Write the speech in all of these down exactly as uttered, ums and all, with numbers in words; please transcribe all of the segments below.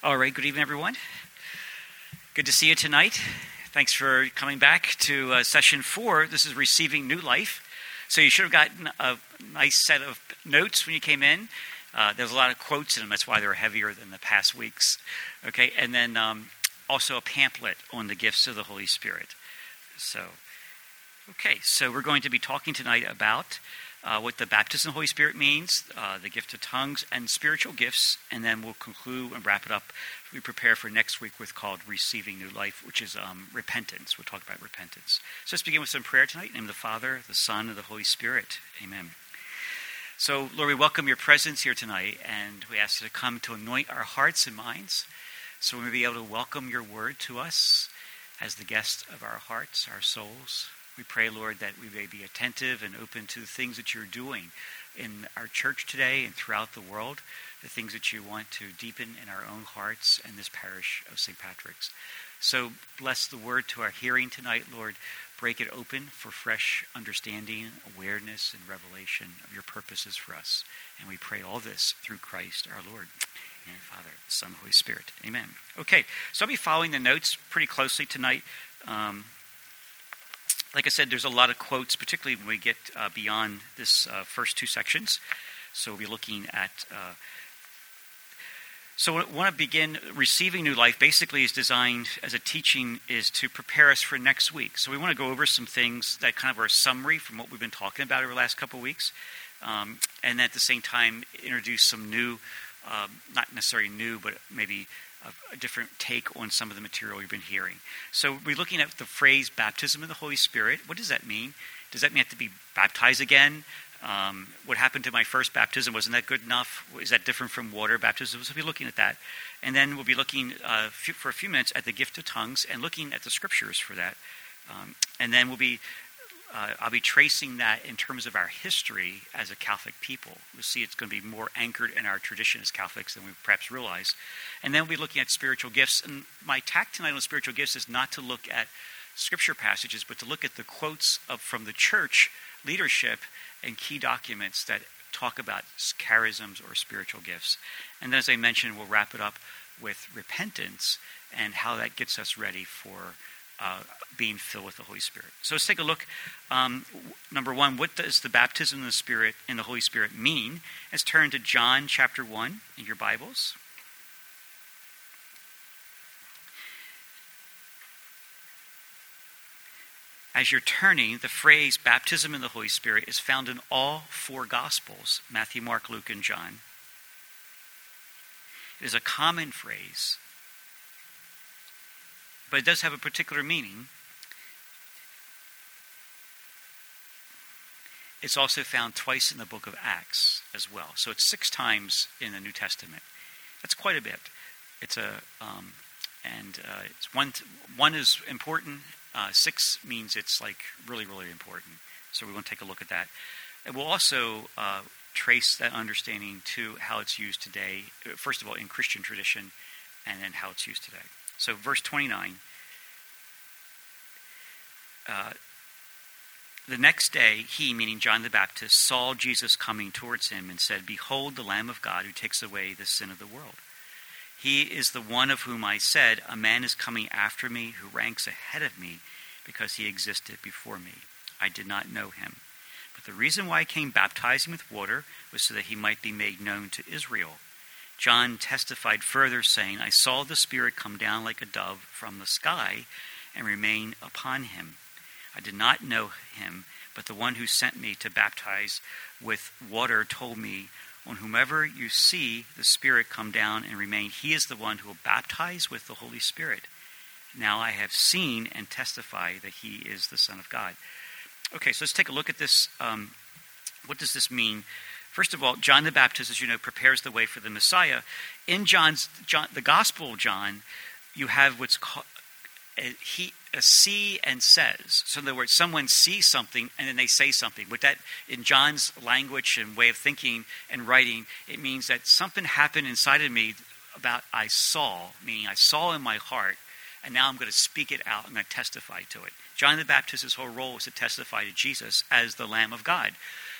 All right, good evening, everyone. Good to see you tonight. Thanks for coming back to uh, session four. This is Receiving New Life. So you should have gotten a nice set of notes when you came in. Uh, there's a lot of quotes in them. That's why they're heavier than the past weeks. Okay, and then um, also a pamphlet on the gifts of the Holy Spirit. So, okay, so we're going to be talking tonight about Uh, what the baptism of the Holy Spirit means, uh, the gift of tongues, and spiritual gifts, and then we'll conclude and wrap it up. We prepare for next week with called Receiving New Life, which is um, repentance. We'll talk about repentance. So let's begin with some prayer tonight. In the name of the Father, the Son, and the Holy Spirit. Amen. So, Lord, we welcome your presence here tonight, and we ask you to come to anoint our hearts and minds so we may be able to welcome your word to us as the guest of our hearts, our souls. We pray, Lord, that we may be attentive and open to the things that you're doing in our church today and throughout the world, the things that you want to deepen in our own hearts and this parish of Saint Patrick's. So bless the word to our hearing tonight, Lord. Break it open for fresh understanding, awareness, and revelation of your purposes for us. And we pray all this through Christ our Lord. And Father, Son, Holy Spirit. Amen. Okay, so I'll be following the notes pretty closely tonight. Um, Like I said, there's a lot of quotes, particularly when we get uh, beyond this uh, first two sections. So we'll be looking at... Uh, so I want to begin. Receiving New Life basically is designed as a teaching is to prepare us for next week. So we want to go over some things that kind of are a summary from what we've been talking about over the last couple of weeks. Um, and at the same time, introduce some new, um, not necessarily new, but maybe... a different take on some of the material you've been hearing. So we're looking at the phrase baptism of the Holy Spirit. What does that mean? Does that mean I have to be baptized again? Um, what happened to my first baptism? Wasn't that good enough? Is that different from water baptism? So we'll be looking at that. And then we'll be looking uh, for a few minutes at the gift of tongues and looking at the scriptures for that. Um, and then we'll be Uh, I'll be tracing that in terms of our history as a Catholic people. We'll see it's going to be more anchored in our tradition as Catholics than we perhaps realize. And then we'll be looking at spiritual gifts. And my tack tonight on spiritual gifts is not to look at scripture passages, but to look at the quotes of, from the church leadership and key documents that talk about charisms or spiritual gifts. And then, as I mentioned, we'll wrap it up with repentance and how that gets us ready for Uh, being filled with the Holy Spirit. So let's take a look. Um, number one, what does the baptism of the Spirit in the Holy Spirit mean? Let's turn to John chapter one in your Bibles. As you're turning, the phrase baptism in the Holy Spirit is found in all four Gospels, Matthew, Mark, Luke, and John. It is a common phrase, but it does have a particular meaning. It's also found twice in the book of Acts as well. So it's six times in the New Testament. That's quite a bit. It's a um, and uh, it's one. One is important. Uh, six means it's like really, really important. So we want to take a look at that. And we'll also uh, trace that understanding to how it's used today. First of all, in Christian tradition, and then how it's used today. So verse twenty-nine, uh, the next day he, meaning John the Baptist, saw Jesus coming towards him and said, "Behold the Lamb of God who takes away the sin of the world. He is the one of whom I said, a man is coming after me who ranks ahead of me because he existed before me. I did not know him. But the reason why I came baptizing with water was so that he might be made known to Israel." John testified further, saying, "I saw the Spirit come down like a dove from the sky and remain upon him. I did not know him, but the one who sent me to baptize with water told me, on whomever you see the Spirit come down and remain, he is the one who will baptize with the Holy Spirit. Now I have seen and testify that he is the Son of God." Okay, so let's take a look at this. Um, what does this mean? First of all, John the Baptist, as you know, prepares the way for the Messiah. In John's, John, the Gospel of John, you have what's called a, he, a see and says. So in other words, someone sees something and then they say something. With that, in John's language and way of thinking and writing, it means that something happened inside of me about I saw, meaning I saw in my heart, and now I'm going to speak it out. I'm going to testify to it. John the Baptist's whole role was to testify to Jesus as the Lamb of God.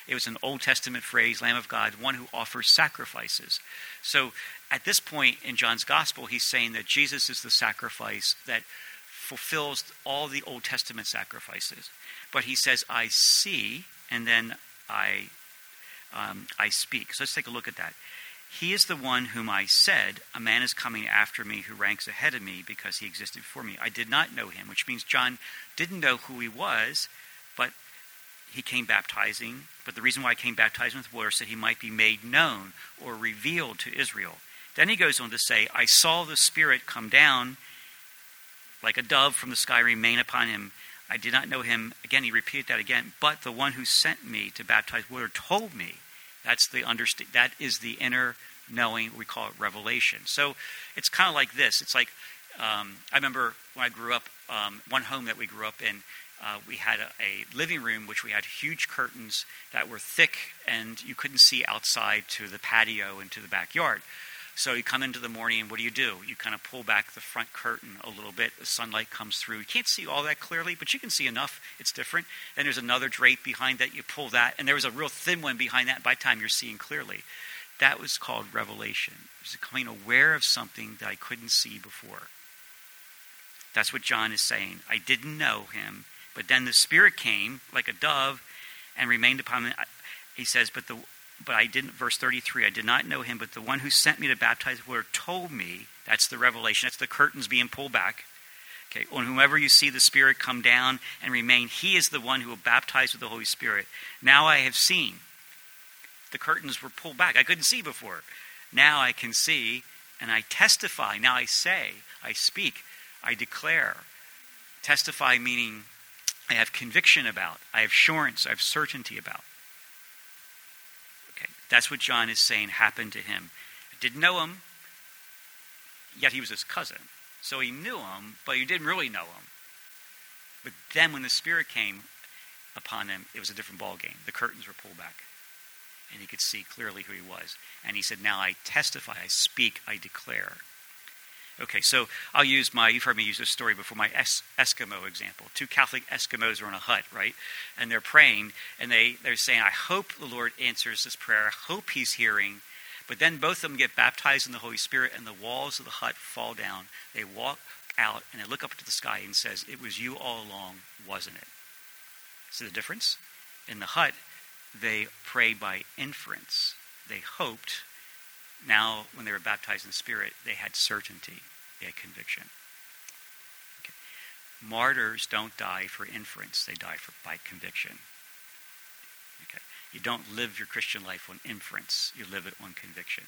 It was an Old Testament phrase, Lamb of God, one who offers sacrifices. So at this point in John's gospel, he's saying that Jesus is the sacrifice that fulfills all the Old Testament sacrifices. But he says, I see, and then I, um, I speak. So let's take a look at that. He is the one whom I said, a man is coming after me who ranks ahead of me because he existed before me. I did not know him, which means John didn't know who he was, but he came baptizing. But the reason why he came baptizing with water is that he might be made known or revealed to Israel. Then he goes on to say, I saw the Spirit come down like a dove from the sky, remain upon him. I did not know him. Again, he repeated that again. But the one who sent me to baptize water told me. That's the understand. That is the inner knowing. We call it revelation. So it's kind of like this. It's like um, I remember when I grew up. Um, one home that we grew up in, uh, we had a, a living room which we had huge curtains that were thick, and you couldn't see outside to the patio and to the backyard. So you come into the morning, and what do you do? You kind of pull back the front curtain a little bit. The sunlight comes through. You can't see all that clearly, but you can see enough. It's different. Then there's another drape behind that. You pull that, and there was a real thin one behind that. By the time you're seeing clearly, that was called revelation. It was becoming aware of something that I couldn't see before. That's what John is saying. I didn't know him, but then the Spirit came like a dove and remained upon me. He says, but the But I didn't, verse thirty-three, I did not know him, but the one who sent me to baptize with water told me, that's the revelation, that's the curtains being pulled back. Okay, on whomever you see the Spirit come down and remain, he is the one who will baptize with the Holy Spirit. Now I have seen. The curtains were pulled back. I couldn't see before. Now I can see, and I testify. Now I say, I speak, I declare. Testify meaning I have conviction about, I have assurance, I have certainty about. That's what John is saying happened to him. I didn't know him, yet he was his cousin. So he knew him, but he didn't really know him. But then when the Spirit came upon him, it was a different ballgame. The curtains were pulled back, and he could see clearly who he was. And he said, now I testify, I speak, I declare. Okay, so I'll use my, you've heard me use this story before, my es- Eskimo example. Two Catholic Eskimos are in a hut, right? And they're praying, and they, they're saying, I hope the Lord answers this prayer. I hope he's hearing. But then both of them get baptized in the Holy Spirit, and the walls of the hut fall down. They walk out, and they look up to the sky and says, it was you all along, wasn't it? See the difference? In the hut, they prayed by inference. They hoped. Now, when they were baptized in the Spirit, they had certainty, they had conviction. Okay. Martyrs don't die for inference, they die for, by conviction. Okay. You don't live your Christian life on inference, you live it on conviction.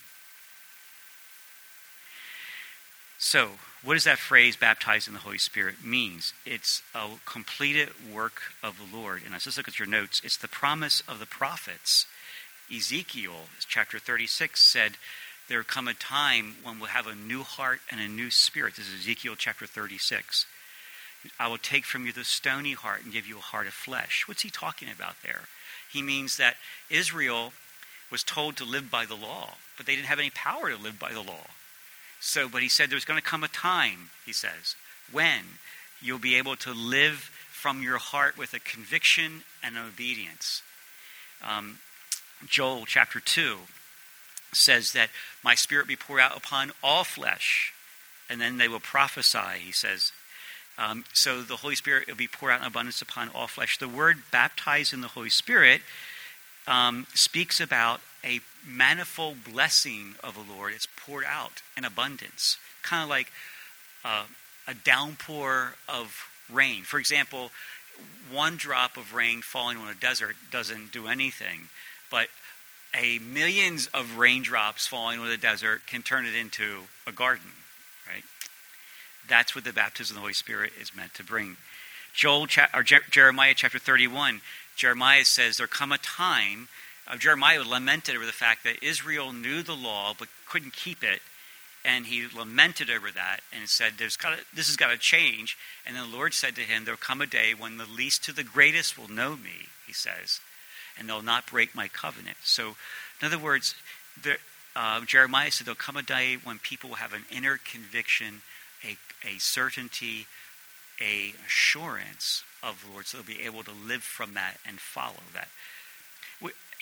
So, what does that phrase, baptized in the Holy Spirit, means? It's a completed work of the Lord. And let's just look at your notes. It's the promise of the prophets. Ezekiel, chapter thirty-six, said, there will come a time when we'll have a new heart and a new spirit. This is Ezekiel chapter thirty-six. I will take from you the stony heart and give you a heart of flesh. What's he talking about there? He means that Israel was told to live by the law, but they didn't have any power to live by the law. So, but he said there's going to come a time, he says, when you'll be able to live from your heart with a conviction and obedience. Um, Joel chapter two says that my Spirit be poured out upon all flesh, and then they will prophesy, he says. Um, so the Holy Spirit will be poured out in abundance upon all flesh. The word baptized in the Holy Spirit um, speaks about a manifold blessing of the Lord. It's poured out in abundance, kind of like uh, a downpour of rain. For example, one drop of rain falling on a desert doesn't do anything, but a millions of raindrops falling on the desert can turn it into a garden, right? That's what the baptism of the Holy Spirit is meant to bring. Joel or Jeremiah chapter thirty-one, Jeremiah says there come a time. Uh, Jeremiah lamented over the fact that Israel knew the law but couldn't keep it, and he lamented over that and said, "There's got to, this has got to change." And then the Lord said to him, "There'll come a day when the least to the greatest will know me," he says, "and they'll not break my covenant." So, in other words, the, uh, Jeremiah said there'll come a day when people will have an inner conviction, a, a certainty, a assurance of the Lord, so they'll be able to live from that and follow that.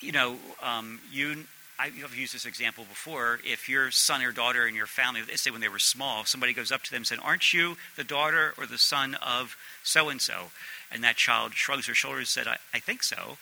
you know, um, you, I've used this example before. If your son or daughter in your family, they say when they were small, somebody goes up to them and said, aren't you the daughter or the son of so-and-so? And that child shrugs their shoulders and said, I, I think so.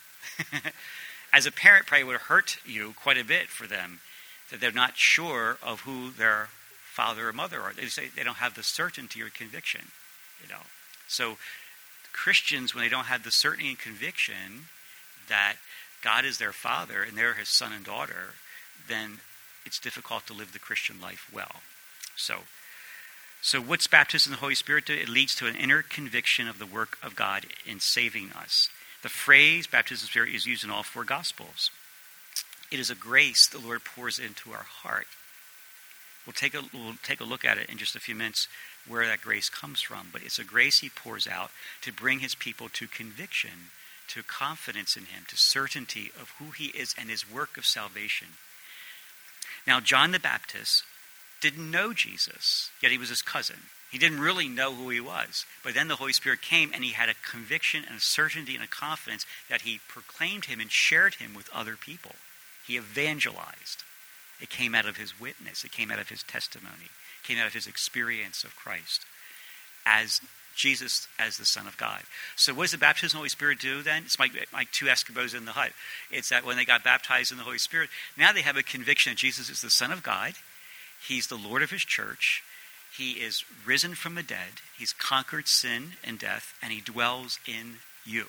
As a parent, probably would hurt you quite a bit for them that they're not sure of who their father or mother are. They say they don't have the certainty or conviction, you know. So Christians, when they don't have the certainty and conviction that God is their father and they're his son and daughter, then it's difficult to live the Christian life well. So, so what's baptism in the Holy Spirit do? It leads to an inner conviction of the work of God in saving us. The phrase baptism in the Spirit is used in all four Gospels. It is a grace the Lord pours into our heart. We'll take a, we'll take a look at it in just a few minutes where that grace comes from. But it's a grace he pours out to bring his people to conviction, to confidence in him, to certainty of who he is and his work of salvation. Now, John the Baptist didn't know Jesus, yet he was his cousin. He didn't really know who he was. But then the Holy Spirit came and he had a conviction and a certainty and a confidence that he proclaimed him and shared him with other people. He evangelized. It came out of his witness. It came out of his testimony. It came out of his experience of Christ as Jesus, as the Son of God. So what does the baptism of the Holy Spirit do then? It's like, like two Eskimos in the hut. It's that when they got baptized in the Holy Spirit, now they have a conviction that Jesus is the Son of God. He's the Lord of his church. He is risen from the dead. He's conquered sin and death, and he dwells in you.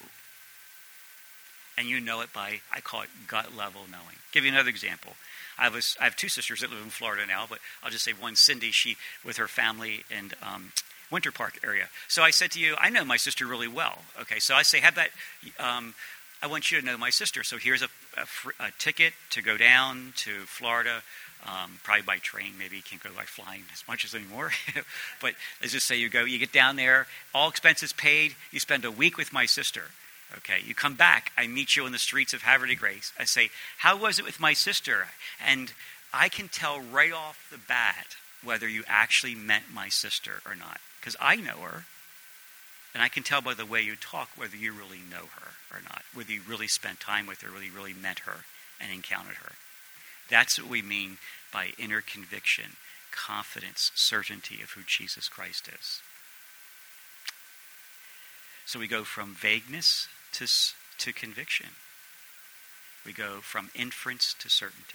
And you know it by, I call it gut level knowing. Give you another example. I have, a, I have two sisters that live in Florida now, but I'll just say one, Cindy, she with her family in um, Winter Park area. So I said to you, I know my sister really well. Okay, so I say, have that, um, I want you to know my sister. So here's a, a, fr- a ticket to go down to Florida, um, probably by train. Maybe you can't go by flying as much as anymore. But let's just say you go, you get down there, all expenses paid, you spend a week with my sister. Okay, you come back, I meet you in the streets of Havre de Grace. I say, how was it with my sister? And I can tell right off the bat whether you actually met my sister or not. Because I know her, and I can tell by the way you talk whether you really know her or not, whether you really spent time with her, whether you really met her and encountered her. That's what we mean by inner conviction, confidence, certainty of who Jesus Christ is. So we go from vagueness to, to conviction. We go from inference to certainty.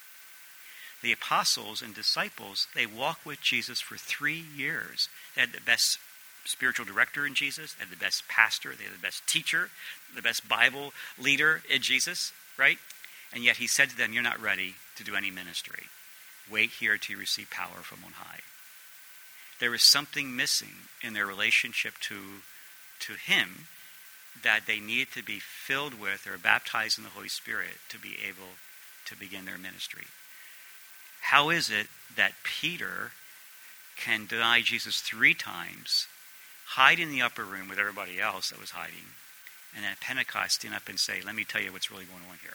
The apostles and disciples, they walked with Jesus for three years. They had the best spiritual director in Jesus. They had the best pastor. They had the best teacher, the best Bible leader in Jesus, right? And yet he said to them, you're not ready to do any ministry. Wait here till you receive power from on high. There was something missing in their relationship to, to him that they needed to be filled with or baptized in the Holy Spirit to be able to begin their ministry. How is it that Peter can deny Jesus three times, hide in the upper room with everybody else that was hiding, and then at Pentecost stand up and say, let me tell you what's really going on here?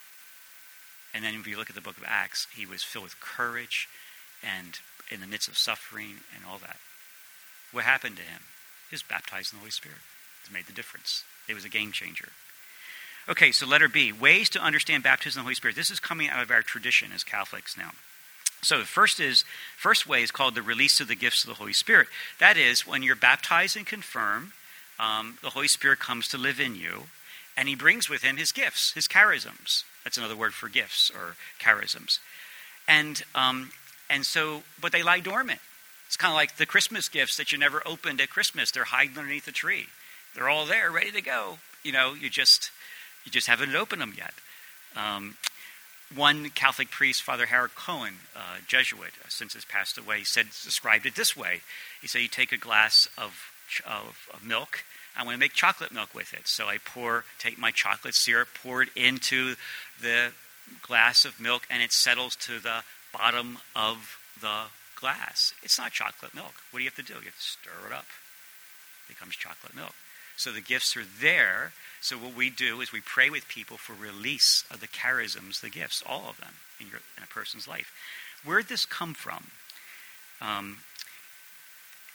And then if you look at the book of Acts, he was filled with courage and in the midst of suffering and all that. What happened to him? He was baptized in the Holy Spirit. It made the difference. It was a game changer. Okay, so letter B, ways to understand baptism in the Holy Spirit. This is coming out of our tradition as Catholics now. So the first is, first way is called the release of the gifts of the Holy Spirit. That is, when you're baptized and confirmed, um, the Holy Spirit comes to live in you, and he brings with him his gifts, his charisms. That's another word for gifts or charisms. And um, and so, but they lie dormant. It's kind of like the Christmas gifts that you never opened at Christmas. They're hiding underneath the tree. They're all there, ready to go. You know, you just you just haven't opened them yet. Um, one Catholic priest, Father Harold Cohen, uh, Jesuit, uh, since he's passed away, said described it this way. He said, you take a glass of, of, of milk. I want to make chocolate milk with it. So I pour, take my chocolate syrup, pour it into the glass of milk, and it settles to the bottom of the glass. It's not chocolate milk. What do you have to do? You have to stir it up. It becomes chocolate milk. So the gifts are there. So what we do is we pray with people for release of the charisms, the gifts, all of them in, your, in a person's life. Where'd this come from? Um,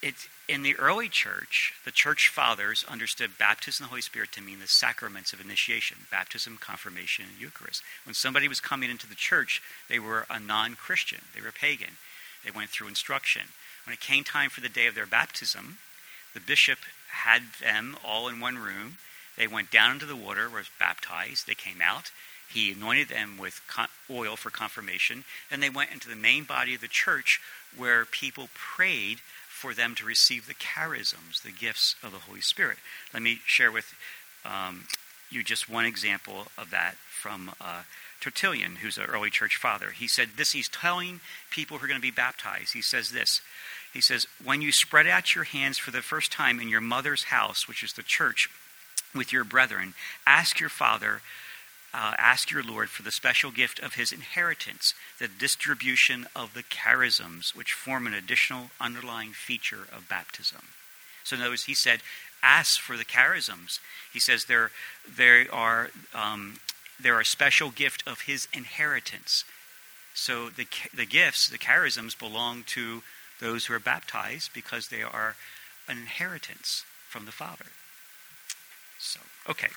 it, in the early church, the church fathers understood baptism in the Holy Spirit to mean the sacraments of initiation, baptism, confirmation, and Eucharist. When somebody was coming into the church, they were a non-Christian. They were pagan. They went through instruction. When it came time for the day of their baptism, the bishop had them all in one room. They went down into the water, were baptized. They came out. He anointed them with oil for confirmation. Then they went into the main body of the church where people prayed for them to receive the charisms, the gifts of the Holy Spirit. Let me share with um, you just one example of that from uh, Tertullian, who's an early church father. He said this, he's telling people who are going to be baptized. He says this, he says, when you spread out your hands for the first time in your mother's house, which is the church, with your brethren, ask your Father, uh, ask your Lord for the special gift of his inheritance, the distribution of the charisms, which form an additional underlying feature of baptism. So in other words, he said, ask for the charisms. He says there, there are um, there are a special gift of his inheritance. So the the gifts, the charisms, belong to those who are baptized because they are an inheritance from the Father. So, okay.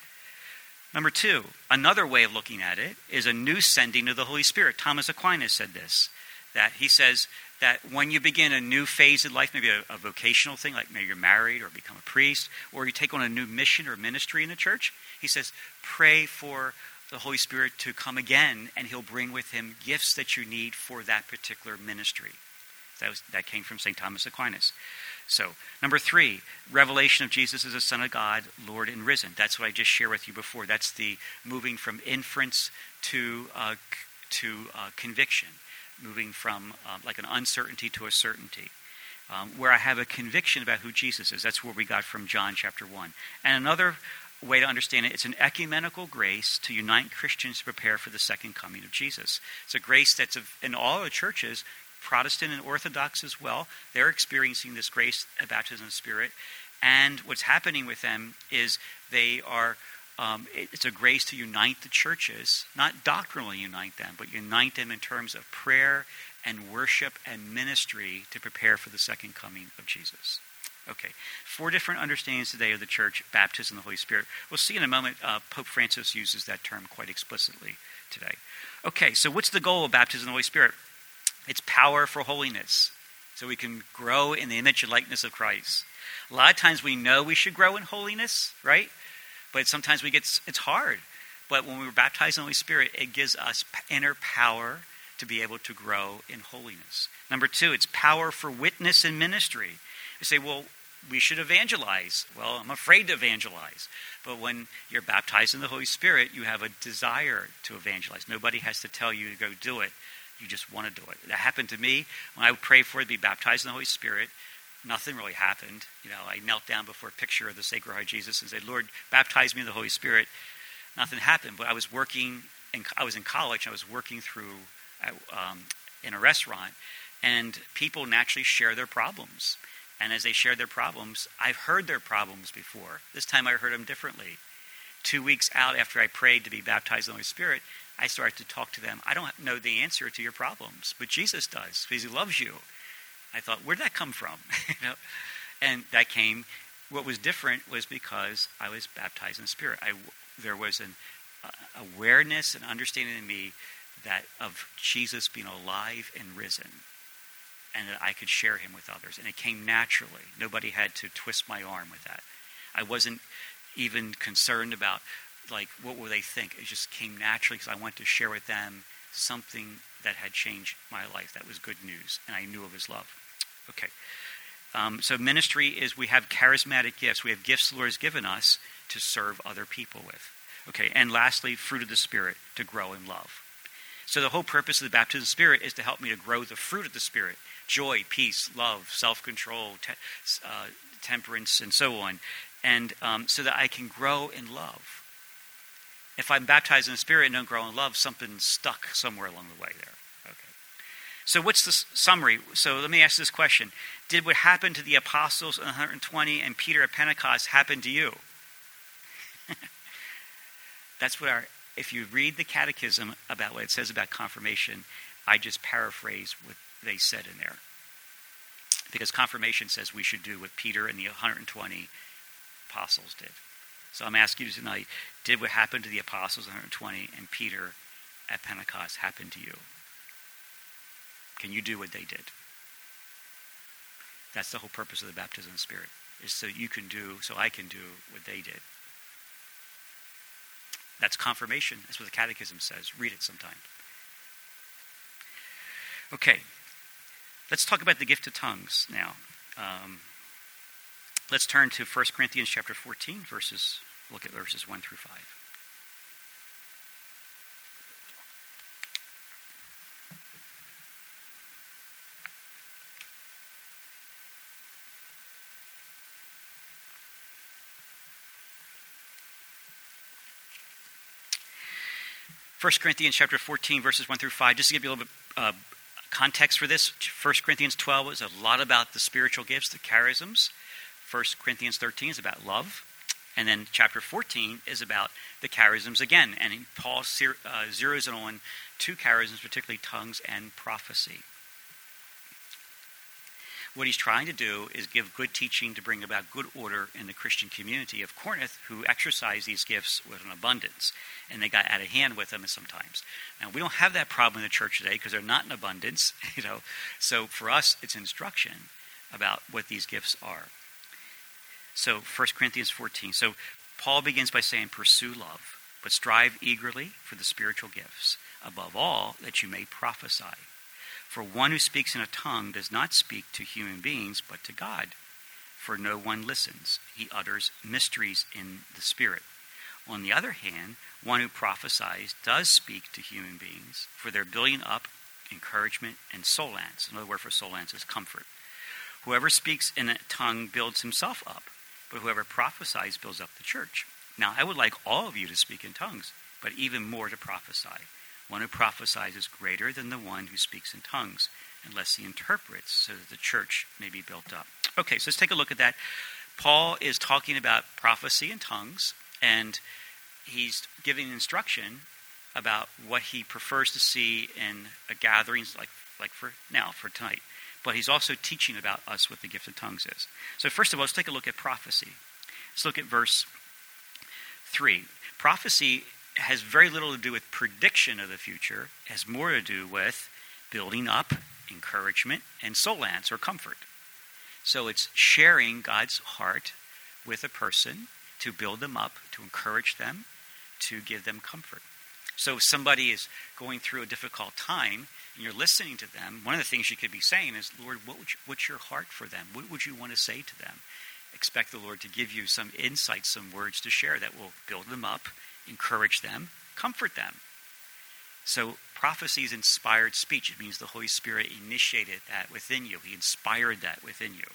Number two, another way of looking at it is a new sending of the Holy Spirit. Thomas Aquinas said this, that he says that when you begin a new phase in life, maybe a, a vocational thing, like maybe you're married or become a priest, or you take on a new mission or ministry in the church, he says, pray for the Holy Spirit to come again, and he'll bring with him gifts that you need for that particular ministry. That, was, that came from Saint Thomas Aquinas. So, number three, revelation of Jesus as the Son of God, Lord and risen. That's what I just shared with you before. That's the moving from inference to uh, to uh, conviction, moving from uh, like an uncertainty to a certainty. Um, where I have a conviction about who Jesus is. That's where we got from John chapter one. And another way to understand it, it's an ecumenical grace to unite Christians to prepare for the second coming of Jesus. It's a grace that's in all the churches, Protestant and Orthodox as well. They're experiencing this grace of baptism of the Spirit. And what's happening with them is they are, um, it's a grace to unite the churches, not doctrinally unite them, but unite them in terms of prayer and worship and ministry to prepare for the second coming of Jesus. Okay, four different understandings today of the church, baptism of the Holy Spirit. We'll see in a moment, uh, Pope Francis uses that term quite explicitly today. Okay, so what's the goal of baptism of the Holy Spirit? It's power for holiness, so we can grow in the image and likeness of Christ. A lot of times we know we should grow in holiness, right? But sometimes we get, it's hard. But when we were baptized in the Holy Spirit, it gives us inner power to be able to grow in holiness. Number two, it's power for witness and ministry. You say, well, we should evangelize. Well, I'm afraid to evangelize. But when you're baptized in the Holy Spirit, you have a desire to evangelize. Nobody has to tell you to go do it. You just want to do it. That happened to me when I would pray for it to be baptized in the Holy Spirit. Nothing really happened. You know, I knelt down before a picture of the Sacred Heart of Jesus and said, Lord, baptize me in the Holy Spirit. Nothing happened. But I was working, in, I was in college. I was working through um, in a restaurant, and people naturally share their problems. And as they share their problems, I've heard their problems before. This time I heard them differently. Two weeks out after I prayed to be baptized in the Holy Spirit, I started to talk to them. I don't know the answer to your problems, but Jesus does, because he loves you. I thought, where'd that come from? you know? And that came, what was different was because I was baptized in the Spirit. I, there was an uh, awareness and understanding in me that of Jesus being alive and risen, and that I could share him with others. And it came naturally. Nobody had to twist my arm with that. I wasn't even concerned about, like, what will they think? It just came naturally because I wanted to share with them something that had changed my life. That was good news, and I knew of his love. Okay. Um, so ministry is we have charismatic gifts. We have gifts the Lord has given us to serve other people with. Okay, and lastly, fruit of the Spirit, to grow in love. So the whole purpose of the baptism of the Spirit is to help me to grow the fruit of the Spirit. Joy, peace, love, self-control, te- uh, temperance, and so on. And um, so that I can grow in love. If I'm baptized in the Spirit and don't grow in love, something's stuck somewhere along the way there. Okay. So what's the summary? So let me ask this question. Did what happened to the apostles in one hundred twenty and Peter at Pentecost happen to you? That's what our, if you read the catechism about what it says about confirmation, I just paraphrase what they said in there. Because confirmation says we should do what Peter and the one hundred twenty apostles did. So I'm asking you tonight, did what happened to the apostles, one hundred twenty, and Peter at Pentecost happen to you? Can you do what they did? That's the whole purpose of the baptism of the Spirit, is so you can do, so I can do what they did. That's confirmation. That's what the Catechism says. Read it sometime. Okay, let's talk about the gift of tongues now. Um, let's turn to First Corinthians chapter fourteen, verses, look at verses one through five. First Corinthians chapter fourteen, verses one through five, just to give you a little bit uh, context for this. First Corinthians twelve is a lot about the spiritual gifts, the charisms. First Corinthians thirteen is about love. And then chapter fourteen is about the charisms again. And Paul uh, zeroes in on two charisms, particularly tongues and prophecy. What he's trying to do is give good teaching to bring about good order in the Christian community of Corinth, who exercised these gifts with an abundance. And they got out of hand with them sometimes. Now, we don't have that problem in the church today because they're not in abundance. You know, so for us, it's instruction about what these gifts are. So First Corinthians fourteen. So Paul begins by saying, pursue love, but strive eagerly for the spiritual gifts. Above all, that you may prophesy. For one who speaks in a tongue does not speak to human beings, but to God. For no one listens. He utters mysteries in the Spirit. On the other hand, one who prophesies does speak to human beings for their building up, encouragement, and solance. Another word for solance is comfort. Whoever speaks in a tongue builds himself up, but whoever prophesies builds up the church. Now, I would like all of you to speak in tongues, but even more to prophesy. One who prophesies is greater than the one who speaks in tongues, unless he interprets, so that the church may be built up. Okay, so let's take a look at that. Paul is talking about prophecy and tongues, and he's giving instruction about what he prefers to see in a gatherings like, like for now, for tonight. But he's also teaching about us what the gift of tongues is. So first of all, let's take a look at prophecy. Let's look at verse three. Prophecy has very little to do with prediction of the future. It has more to do with building up, encouragement, and solance or comfort. So it's sharing God's heart with a person to build them up, to encourage them, to give them comfort. So if somebody is going through a difficult time and you're listening to them, one of the things you could be saying is, Lord, what would you, what's your heart for them? What would you want to say to them? Expect the Lord to give you some insight, some words to share that will build them up, encourage them, comfort them. So prophecy is inspired speech. It means the Holy Spirit initiated that within you. He inspired that within you.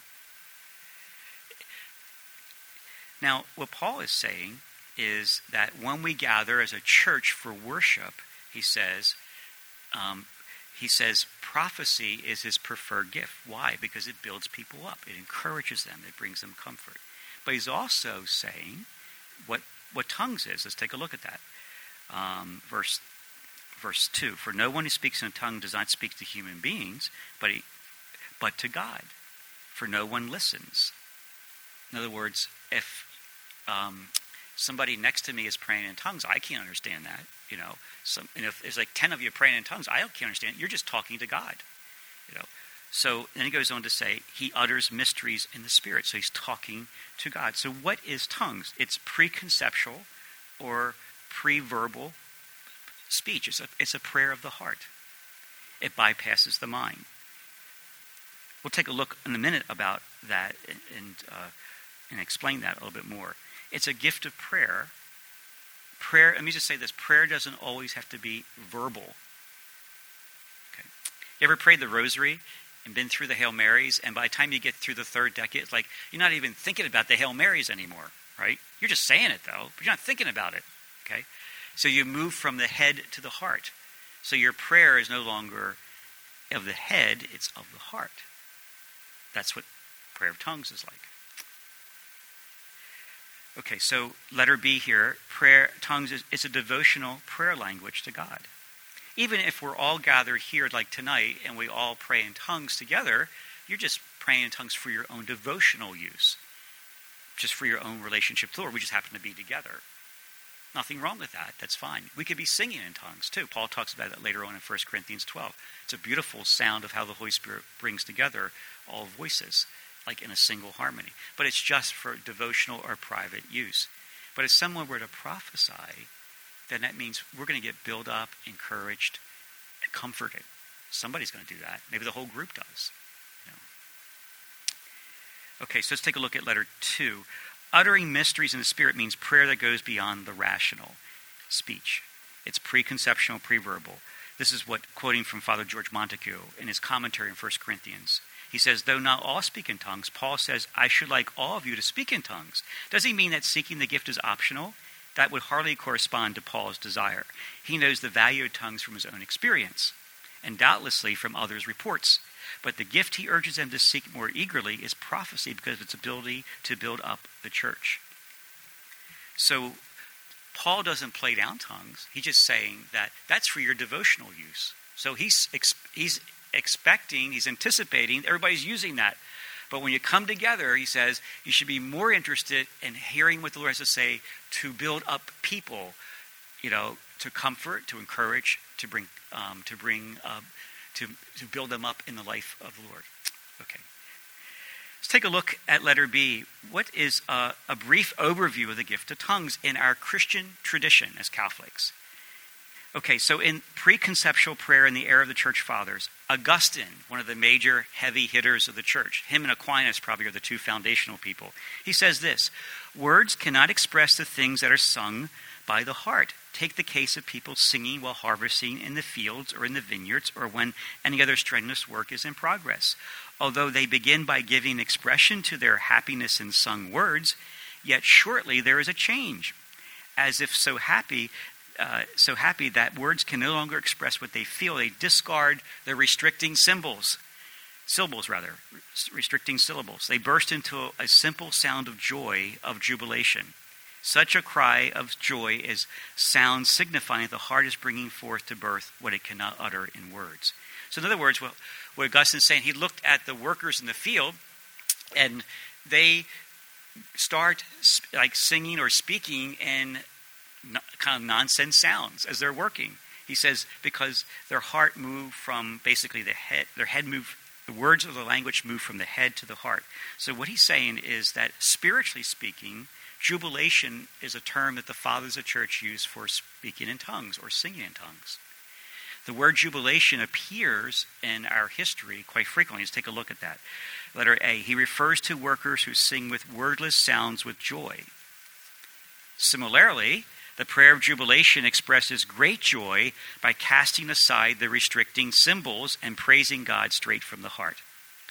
Now, what Paul is saying is that when we gather as a church for worship, he says, um, he says prophecy is his preferred gift. Why? Because it builds people up. It encourages them. It brings them comfort. But he's also saying what what tongues is. Let's take a look at that. Um, verse verse two. For no one who speaks in a tongue does not speak to human beings, but he, but to God. For no one listens. In other words, if um, somebody next to me is praying in tongues, I can't understand that. You know, some, and if there's like ten of you praying in tongues, I can't understand it. You're just talking to God. You know. So then he goes on to say, he utters mysteries in the Spirit. So he's talking to God. So what is tongues? It's preconceptual or pre-verbal speech. It's a, it's a prayer of the heart. It bypasses the mind. We'll take a look in a minute about that and, and, uh, and explain that a little bit more. It's a gift of prayer. Prayer, let me just say this, prayer doesn't always have to be verbal. Okay. You ever prayed the rosary and been through the Hail Marys, and by the time you get through the third decade, it's like you're not even thinking about the Hail Marys anymore, right? You're just saying it, though, but you're not thinking about it, okay? So you move from the head to the heart. So your prayer is no longer of the head, it's of the heart. That's what prayer of tongues is like. Okay, so letter B here, prayer, tongues is it's a devotional prayer language to God. Even if we're all gathered here like tonight and we all pray in tongues together, you're just praying in tongues for your own devotional use, just for your own relationship to the Lord. We just happen to be together. Nothing wrong with that. That's fine. We could be singing in tongues too. Paul talks about that later on in First Corinthians twelve. It's a beautiful sound of how the Holy Spirit brings together all voices, like in a single harmony. But it's just for devotional or private use. But if someone were to prophesy, then that means we're going to get built up, encouraged, and comforted. Somebody's going to do that. Maybe the whole group does. You know. Okay, so let's take a look at letter two. Uttering mysteries in the Spirit means prayer that goes beyond the rational speech. It's preconceptional, preverbal. This is what, quoting from Father George Montague in his commentary in First Corinthians. He says, though not all speak in tongues, Paul says, I should like all of you to speak in tongues. Does he mean that seeking the gift is optional? That would hardly correspond to Paul's desire. He knows the value of tongues from his own experience, and doubtlessly from others' reports. But the gift he urges them to seek more eagerly is prophecy because of its ability to build up the church. So Paul doesn't play down tongues. He's just saying that that's for your devotional use. So he's ex- he's expecting, he's anticipating, everybody's using that. But when you come together, he says, you should be more interested in hearing what the Lord has to say to build up people, you know, to comfort, to encourage, to bring, um, to bring, um, to to build them up in the life of the Lord. Okay. Let's take a look at letter B. What is a, a brief overview of the gift of tongues in our Christian tradition as Catholics? Okay, so in preconceptual prayer in the era of the Church Fathers, Augustine, one of the major heavy hitters of the Church, him and Aquinas probably are the two foundational people. He says this, words cannot express the things that are sung by the heart. Take the case of people singing while harvesting in the fields or in the vineyards or when any other strenuous work is in progress. Although they begin by giving expression to their happiness in sung words, yet shortly there is a change, as if so happy Uh, so happy that words can no longer express what they feel. They discard the restricting symbols, syllables rather, restricting syllables. They burst into a simple sound of joy, of jubilation. Such a cry of joy is sound signifying the heart is bringing forth to birth what it cannot utter in words. So in other words, what, what Augustine's saying, he looked at the workers in the field and they start like singing or speaking in kind of nonsense sounds as they're working. He says because their heart moved from basically the head, their head moved, the words of the language moved from the head to the heart. So what he's saying is that spiritually speaking, jubilation is a term that the fathers of the church use for speaking in tongues or singing in tongues. The word jubilation appears in our history quite frequently. Let's take a look at that. Letter A, he refers to workers who sing with wordless sounds with joy. Similarly, the prayer of jubilation expresses great joy by casting aside the restricting symbols and praising God straight from the heart.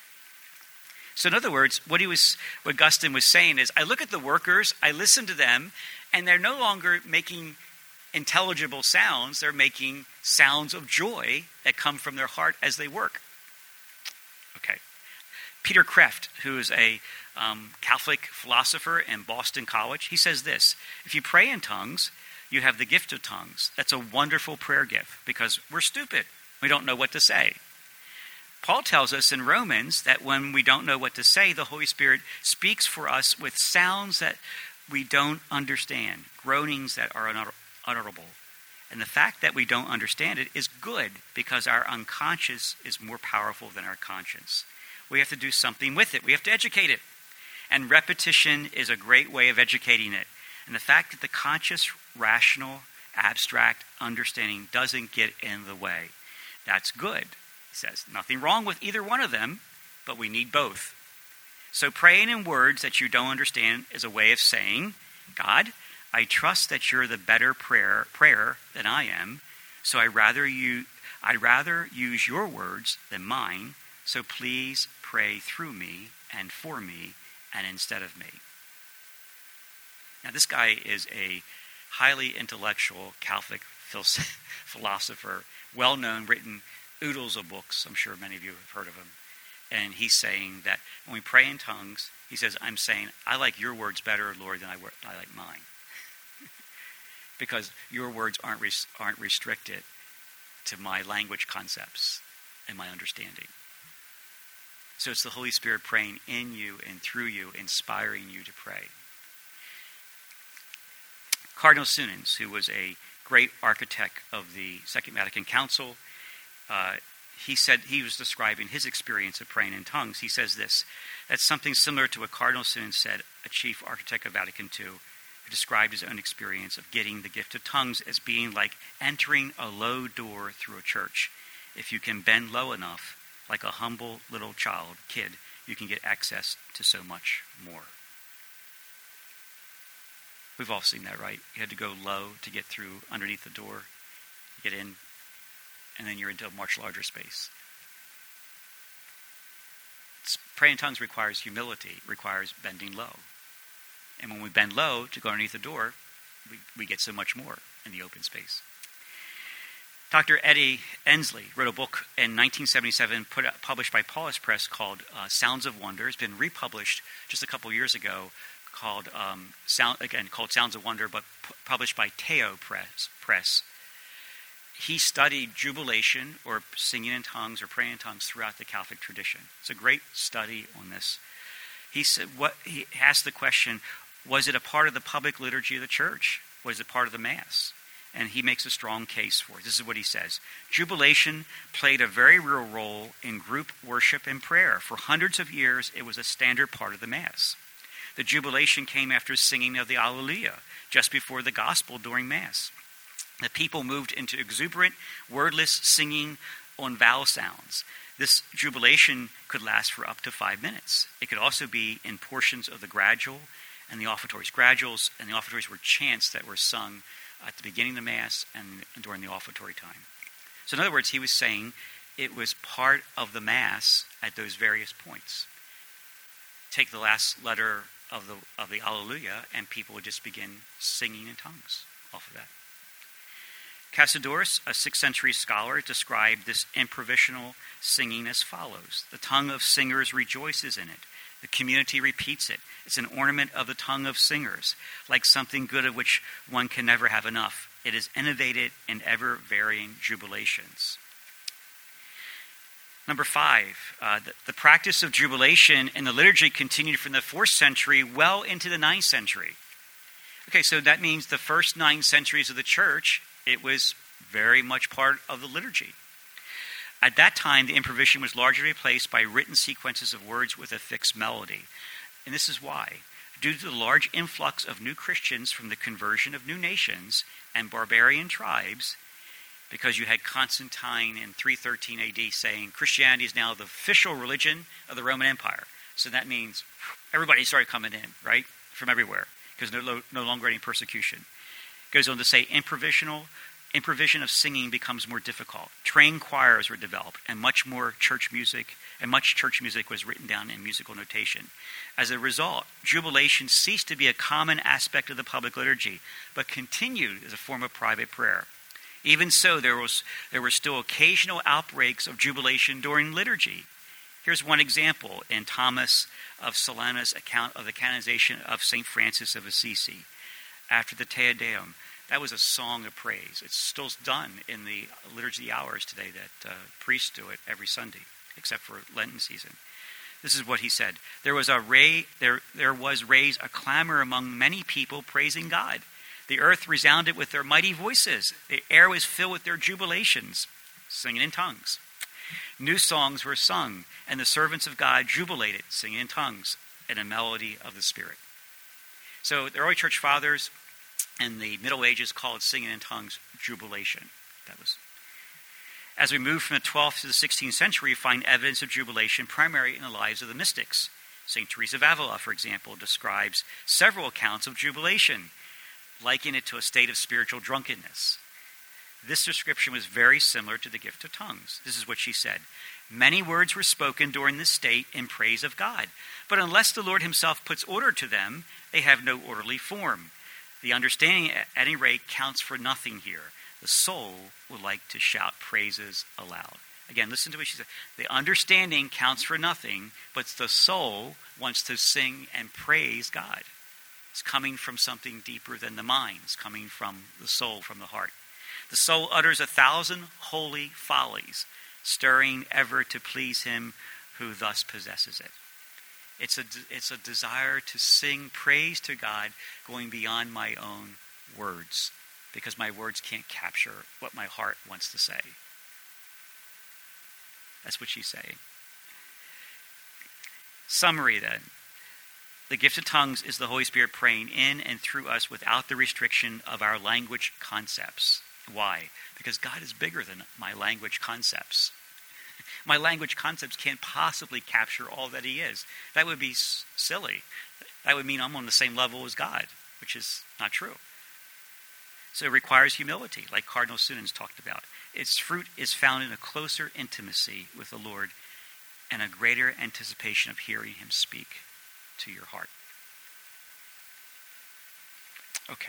So in other words, what he was, what Augustine was saying is, I look at the workers, I listen to them, and they're no longer making intelligible sounds. They're making sounds of joy that come from their heart as they work. Okay. Peter Kreeft, who is a um, Catholic philosopher in Boston College, he says this, if you pray in tongues, you have the gift of tongues. That's a wonderful prayer gift because we're stupid. We don't know what to say. Paul tells us in Romans that when we don't know what to say, the Holy Spirit speaks for us with sounds that we don't understand, groanings that are unutterable. And the fact that we don't understand it is good because our unconscious is more powerful than our conscience. We have to do something with it. We have to educate it. And repetition is a great way of educating it. And the fact that the conscious, rational, abstract understanding doesn't get in the way, that's good. He says, nothing wrong with either one of them, but we need both. So praying in words that you don't understand is a way of saying, God, I trust that you're the better prayer, prayer than I am, so I rather you, I'd rather use your words than mine, so please pray through me and for me and instead of me. Now this guy is a highly intellectual Catholic philosopher, well-known, written oodles of books. I'm sure many of you have heard of him. And he's saying that when we pray in tongues, he says, I'm saying, I like your words better, Lord, than I, I like mine. Because your words aren't res- aren't restricted to my language concepts and my understanding. So it's the Holy Spirit praying in you and through you, inspiring you to pray. Cardinal Sunens, who was a great architect of the Second Vatican Council, uh, he said, he was describing his experience of praying in tongues. He says this: that's something similar to what Cardinal Sunens said, a chief architect of Vatican Two, who described his own experience of getting the gift of tongues as being like entering a low door through a church. If you can bend low enough, like a humble little child, kid, you can get access to so much more. We've all seen that, right? You had to go low to get through underneath the door, get in, and then you're into a much larger space. Praying in tongues requires humility, requires bending low. And when we bend low to go underneath the door, we, we get so much more in the open space. Doctor Eddie Ensley wrote a book in nineteen seventy-seven, put out, published by Paulus Press, called uh, Sounds of Wonder. It's been republished just a couple years ago, called um, Sound again called Sounds of Wonder, but p- published by Teo Press. Press. He studied jubilation, or singing in tongues, or praying in tongues throughout the Catholic tradition. It's a great study on this. He said, what he asked the question: was it a part of the public liturgy of the church? Was it part of the Mass? And he makes a strong case for it. This is what he says: jubilation played a very real role in group worship and prayer. For hundreds of years, it was a standard part of the Mass. The jubilation came after singing of the Alleluia, just before the Gospel during Mass. The people moved into exuberant, wordless singing on vowel sounds. This jubilation could last for up to five minutes. It could also be in portions of the gradual and the offertories. Graduals and the offertories were chants that were sung at the beginning of the Mass and during the offertory time. So in other words, he was saying it was part of the Mass at those various points. Take the last letter of the of the Alleluia, and people would just begin singing in tongues off of that. Cassiodorus, a sixth century scholar, described this improvisational singing as follows: the tongue of singers rejoices in it. The community repeats it. It's an ornament of the tongue of singers, like something good of which one can never have enough. It is innovated in ever-varying jubilations. Number five, uh, the, the practice of jubilation in the liturgy continued from the fourth century well into the ninth century. Okay, so that means the first nine centuries of the church, it was very much part of the liturgy. At that time, the improvisation was largely replaced by written sequences of words with a fixed melody. And this is why. Due to the large influx of new Christians from the conversion of new nations and barbarian tribes, because you had Constantine in three thirteen A D saying Christianity is now the official religion of the Roman Empire. So that means everybody started coming in, right, from everywhere, because no, no longer any persecution. Goes on to say improvisational improvisation of singing becomes more difficult. Trained choirs were developed, and much more church music, and much church music was written down in musical notation. As a result, jubilation ceased to be a common aspect of the public liturgy, but continued as a form of private prayer. Even so, there was there were still occasional outbreaks of jubilation during liturgy. Here's one example in Thomas of Silena's account of the canonization of Saint Francis of Assisi. After the Te Deum, that was a song of praise. It's still done in the liturgy hours today that uh, priests do it every Sunday, except for Lenten season. This is what he said: There was a ray, there there was raised a clamor among many people praising God. The earth resounded with their mighty voices. The air was filled with their jubilations, singing in tongues. New songs were sung, and the servants of God jubilated, singing in tongues, in a melody of the Spirit. So the early church fathers in the Middle Ages called singing in tongues jubilation. That was. As we move from the twelfth to the sixteenth century, we find evidence of jubilation primarily in the lives of the mystics. Saint Teresa of Avila, for example, describes several accounts of jubilation, liken it to a state of spiritual drunkenness. This description was very similar to the gift of tongues. This is what she said: Many words were spoken during this state in praise of God, but unless the Lord himself puts order to them, they have no orderly form. The understanding, at any rate, counts for nothing here. The soul would like to shout praises aloud. Again, listen to what she said. The understanding counts for nothing, but the soul wants to sing and praise God. It's coming from something deeper than the mind. It's coming from the soul, from the heart. The soul utters a thousand holy follies, stirring ever to please him who thus possesses it. It's a, it's a desire to sing praise to God going beyond my own words, because my words can't capture what my heart wants to say. That's what she's saying. Summary then. The gift of tongues is the Holy Spirit praying in and through us without the restriction of our language concepts. Why? Because God is bigger than my language concepts. My language concepts can't possibly capture all that he is. That would be s- silly. That would mean I'm on the same level as God, which is not true. So it requires humility, like Cardinal Sunens talked about. Its fruit is found in a closer intimacy with the Lord and a greater anticipation of hearing him speak to your heart. Okay.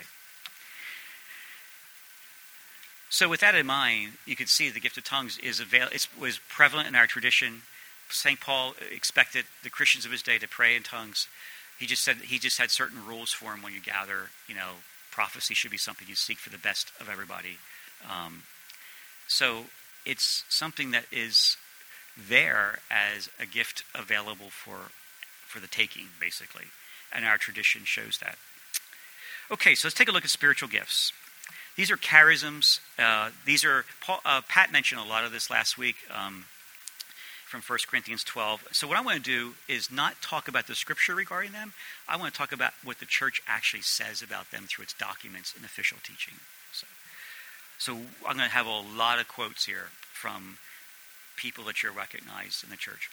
So with that in mind, you can see the gift of tongues is avail- it was prevalent in our tradition. Saint Paul expected the Christians of his day to pray in tongues. He just said he just had certain rules for them when you gather. You know, prophecy should be something you seek for the best of everybody. Um, so it's something that is there as a gift available for for the taking, basically. And our tradition shows that. Okay, so let's take a look at spiritual gifts. These are charisms. Uh, these are, Paul, uh, Pat mentioned a lot of this last week um, from First Corinthians twelve. So what I want to do is not talk about the scripture regarding them. I want to talk about what the church actually says about them through its documents and official teaching. So, so I'm going to have a lot of quotes here from people that you'll recognize in the church.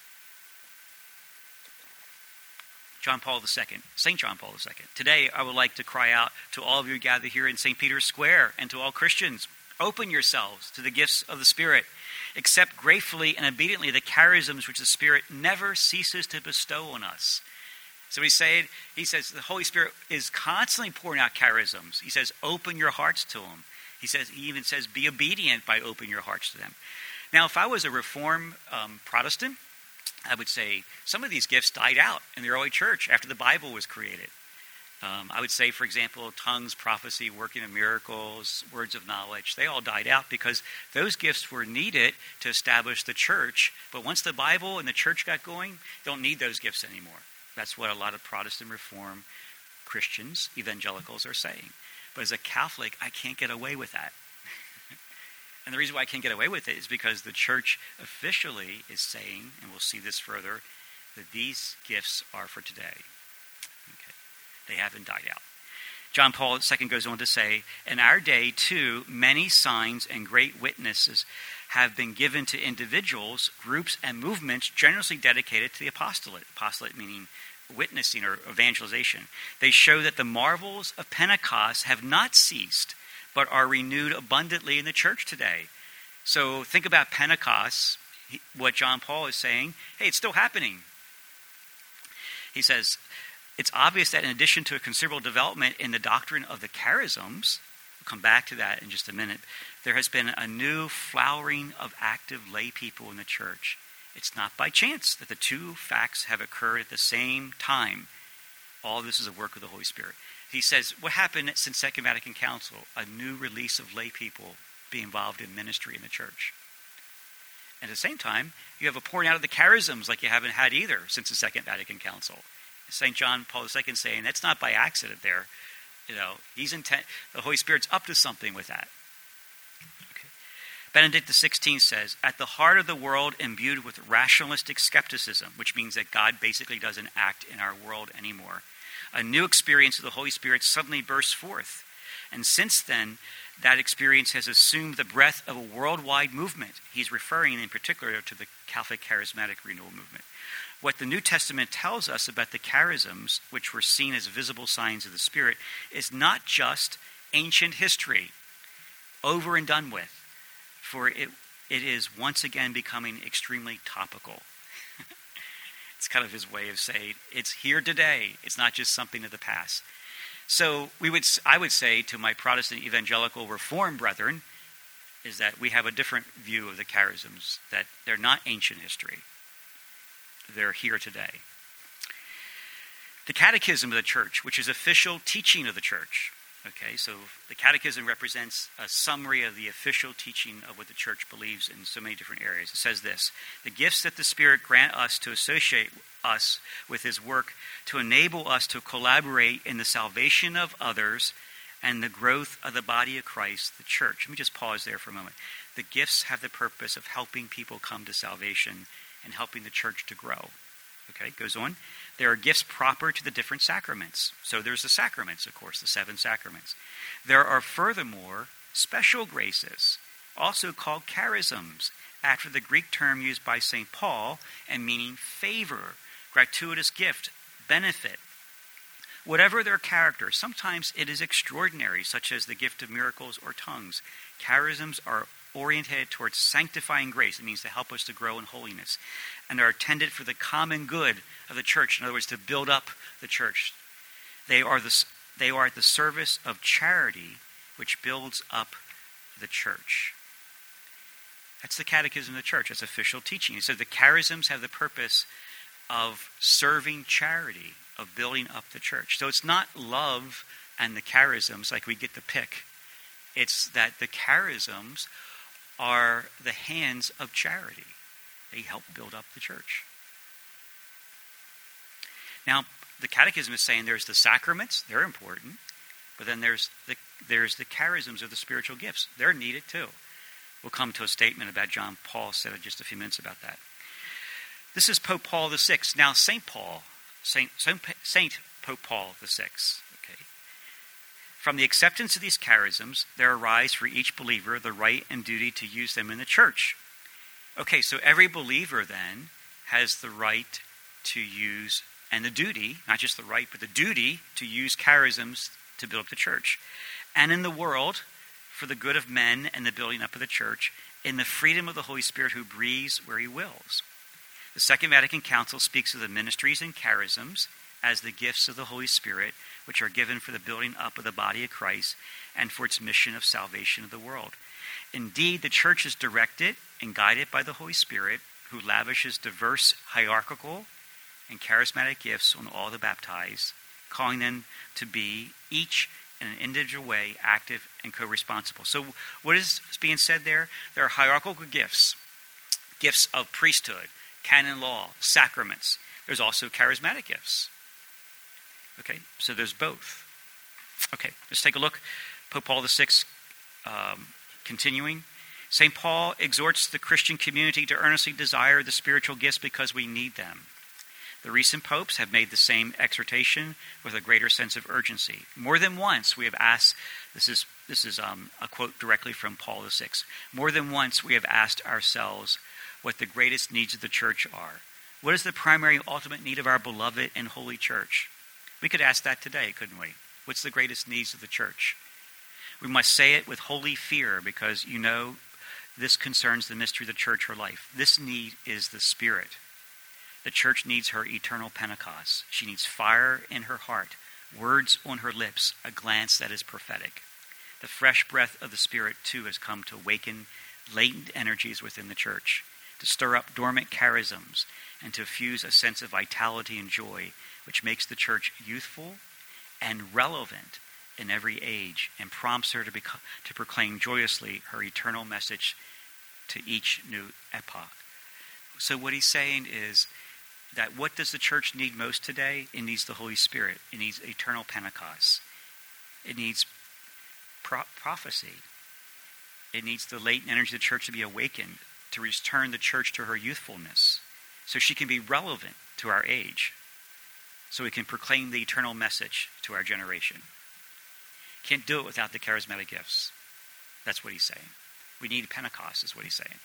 John Paul the Second, Saint John Paul the Second. Today, I would like to cry out to all of you gathered here in Saint Peter's Square and to all Christians, open yourselves to the gifts of the Spirit. Accept gratefully and obediently the charisms which the Spirit never ceases to bestow on us. So he's saying, he says the Holy Spirit is constantly pouring out charisms. He says, open your hearts to them. He says, he even says, be obedient by opening your hearts to them. Now, if I was a Reformed um, Protestant, I would say some of these gifts died out in the early church after the Bible was created. Um, I would say, for example, tongues, prophecy, working of miracles, words of knowledge, they all died out because those gifts were needed to establish the church. But once the Bible and the church got going, don't need those gifts anymore. That's what a lot of Protestant Reformed Christians, evangelicals, are saying. But as a Catholic, I can't get away with that. And the reason why I can't get away with it is because the church officially is saying, and we'll see this further, that these gifts are for today. Okay. They haven't died out. John Paul the Second goes on to say, in our day, too, many signs and great witnesses have been given to individuals, groups, and movements generously dedicated to the apostolate. Apostolate meaning witnessing or evangelization. They show that the marvels of Pentecost have not ceased, but are renewed abundantly in the church today. So think about Pentecost, what John Paul is saying. Hey, it's still happening. He says, it's obvious that in addition to a considerable development in the doctrine of the charisms, we'll come back to that in just a minute, there has been a new flowering of active lay people in the church. It's not by chance that the two facts have occurred at the same time. All this is a work of the Holy Spirit. He says, what happened since Second Vatican Council? A new release of lay people being involved in ministry in the church. And at the same time, you have a pouring out of the charisms like you haven't had either since the Second Vatican Council. Saint John Paul the Second saying, that's not by accident there. You know, he's intent, the Holy Spirit's up to something with that. Okay. Benedict the Sixteenth says, at the heart of the world imbued with rationalistic skepticism, which means that God basically doesn't act in our world anymore, a new experience of the Holy Spirit suddenly bursts forth. And since then, that experience has assumed the breadth of a worldwide movement. He's referring in particular to the Catholic Charismatic Renewal Movement. What the New Testament tells us about the charisms, which were seen as visible signs of the Spirit, is not just ancient history, over and done with, for it, it is once again becoming extremely topical. It's kind of his way of saying it's here today. It's not just something of the past. So we would, I would say to my Protestant evangelical Reformed brethren, is that we have a different view of the charisms, that they're not ancient history. They're here today. The Catechism of the Church, which is official teaching of the Church, Okay, so the Catechism represents a summary of the official teaching of what the Church believes in so many different areas. It says this: the gifts that the Spirit grant us to associate us with His work to enable us to collaborate in the salvation of others and the growth of the body of Christ, the Church. Let me just pause there for a moment. The gifts have the purpose of helping people come to salvation and helping the Church to grow. Okay, it goes on. There are gifts proper to the different sacraments. So there's the sacraments, of course, the seven sacraments. There are furthermore special graces, also called charisms, after the Greek term used by Saint Paul and meaning favor, gratuitous gift, benefit. Whatever their character, sometimes it is extraordinary, such as the gift of miracles or tongues. Charisms are oriented towards sanctifying grace. It means to help us to grow in holiness. And are intended for the common good of the church. In other words, to build up the church. They are, the, they are at the service of charity, which builds up the church. That's the Catechism of the Church. That's official teaching. It says the charisms have the purpose of serving charity, of building up the church. So it's not love and the charisms like we get to pick. It's that the charisms are the hands of charity. They help build up the church. Now, the Catechism is saying there's the sacraments, they're important, but then there's the there's the charisms or the spiritual gifts. They're needed too. We'll come to a statement about John Paul said in just a few minutes about that. This is Pope Paul the Sixth. Now, Saint Paul, Saint, Saint Pope Paul the Sixth. Okay. From the acceptance of these charisms, there arise for each believer the right and duty to use them in the church. Okay, so every believer then has the right to use, and the duty, not just the right, but the duty to use charisms to build up the church. And in the world, for the good of men and the building up of the church, in the freedom of the Holy Spirit who breathes where He wills. The Second Vatican Council speaks of the ministries and charisms as the gifts of the Holy Spirit, which are given for the building up of the body of Christ and for its mission of salvation of the world. Indeed, the church is directed and guided by the Holy Spirit, who lavishes diverse hierarchical and charismatic gifts on all the baptized, calling them to be each in an individual way active and co-responsible. So what is being said there? There are hierarchical gifts, gifts of priesthood, canon law, sacraments. There's also charismatic gifts. Okay, so there's both. Okay, let's take a look. Pope Paul the Sixth, um, continuing. Saint Paul exhorts the Christian community to earnestly desire the spiritual gifts because we need them. The recent popes have made the same exhortation with a greater sense of urgency. More than once we have asked, this is this is um, a quote directly from Paul the Sixth, more than once we have asked ourselves what the greatest needs of the church are. What is the primary ultimate need of our beloved and holy church? We could ask that today, couldn't we? What's the greatest needs of the church? We must say it with holy fear because, you know, this concerns the mystery of the church, her life. This need is the Spirit. The church needs her eternal Pentecost. She needs fire in her heart, words on her lips, a glance that is prophetic. The fresh breath of the Spirit, too, has come to awaken latent energies within the church, to stir up dormant charisms, and to fuse a sense of vitality and joy, which makes the church youthful and relevant in every age and prompts her to, beco- to proclaim joyously her eternal message to each new epoch. So what he's saying is that what does the church need most today? It needs the Holy Spirit. It needs eternal Pentecost. It needs pro- prophecy. It needs the latent energy of the church to be awakened, to return the church to her youthfulness, so she can be relevant to our age, so we can proclaim the eternal message to our generation. Can't do it without the charismatic gifts. That's what he's saying. We need Pentecost, is what he's saying.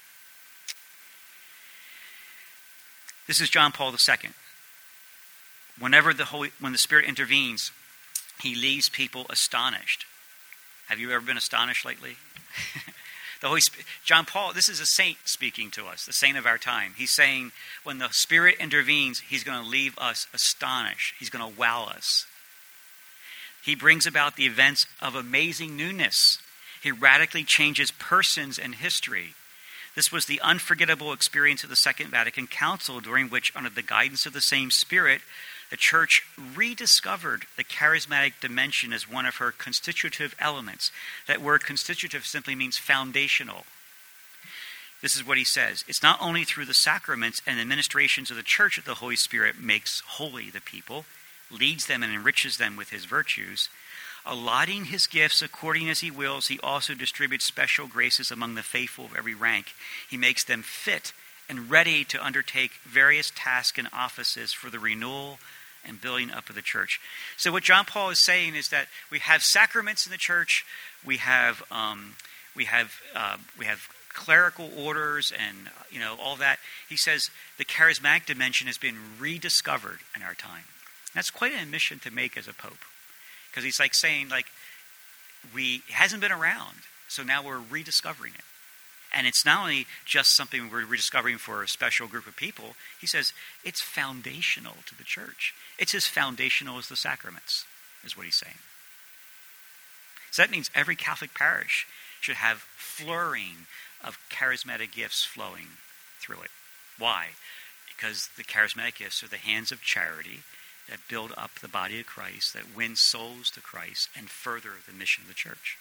This is John Paul the Second. Whenever the Holy, when the Spirit intervenes, he leaves people astonished. Have you ever been astonished lately? The Holy Spirit, John Paul, this is a saint speaking to us, the saint of our time. He's saying when the Spirit intervenes, he's going to leave us astonished. He's going to wow us. He brings about the events of amazing newness. He radically changes persons and history. This was the unforgettable experience of the Second Vatican Council, during which, under the guidance of the same Spirit, The church rediscovered the charismatic dimension as one of her constitutive elements. That word constitutive simply means foundational. This is what he says. It's not only through the sacraments and administrations of the church that the Holy Spirit makes holy the people, leads them and enriches them with his virtues. Allotting his gifts according as he wills, he also distributes special graces among the faithful of every rank. He makes them fit and ready to undertake various tasks and offices for the renewal and building up of the church. So what John Paul is saying is that we have sacraments in the church, we have um, we have uh, we have clerical orders and you know all that. He says the charismatic dimension has been rediscovered in our time. That's quite an admission to make as a pope, because he's like saying like we it hasn't been around, so now we're rediscovering it. And it's not only just something we're rediscovering for a special group of people. He says it's foundational to the church. It's as foundational as the sacraments, is what he's saying. So that means every Catholic parish should have flurrying of charismatic gifts flowing through it. Why? Because the charismatic gifts are the hands of charity that build up the body of Christ, that win souls to Christ, and further the mission of the church.